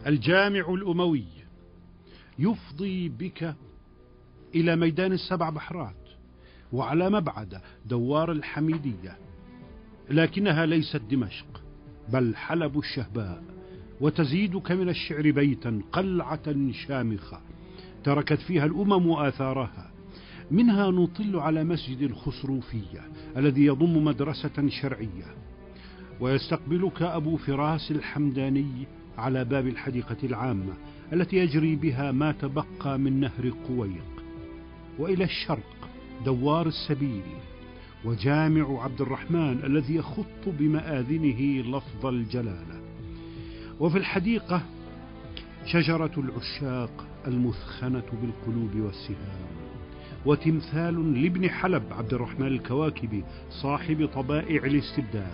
الجامع الأموي يفضي بك إلى ميدان السبع بحرات، وعلى مبعد دوار الحميدية، لكنها ليست دمشق بل حلب الشهباء، وتزيدك من الشعر بيتا قلعة شامخة تركت فيها الأمم آثارها. منها نطل على مسجد الخسروفية الذي يضم مدرسة شرعية، ويستقبلك أبو فراس الحمداني على باب الحديقة العامة التي يجري بها ما تبقى من نهر قويق. وإلى الشرق دوار السبيل وجامع عبد الرحمن الذي يخط بمآذنه لفظ الجلالة. وفي الحديقة شجرة العشاق المثخنة بالقلوب والسهام، وتمثال لابن حلب عبد الرحمن الكواكبي صاحب طبائع الاستبداد،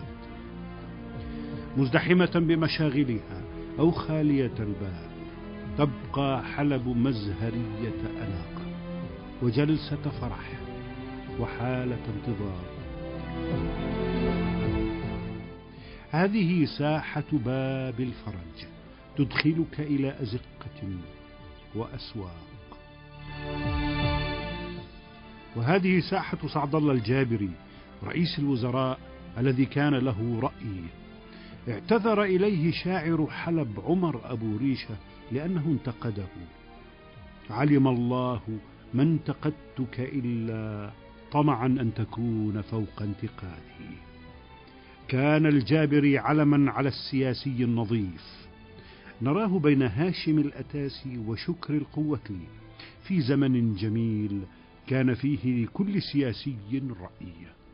مزدحمة بمشاغلها أو خالية البال، تبقى حلب مزهرية أناقة وجلسة فرح وحالة انتظار. هذه ساحة باب الفرج تدخلك إلى أزقة وأسواق. وهذه ساحة سعد الله الجابري رئيس الوزراء الذي كان له رأي، اعتذر إليه شاعر حلب عمر أبو ريشة لأنه انتقده. علم الله ما انتقدتك إلا طمعا أن تكون فوق انتقادي. كان الجابري علما على السياسي النظيف، نراه بين هاشم الأتاسي وشكر القوة في زمن جميل كان فيه لكل سياسي رأي.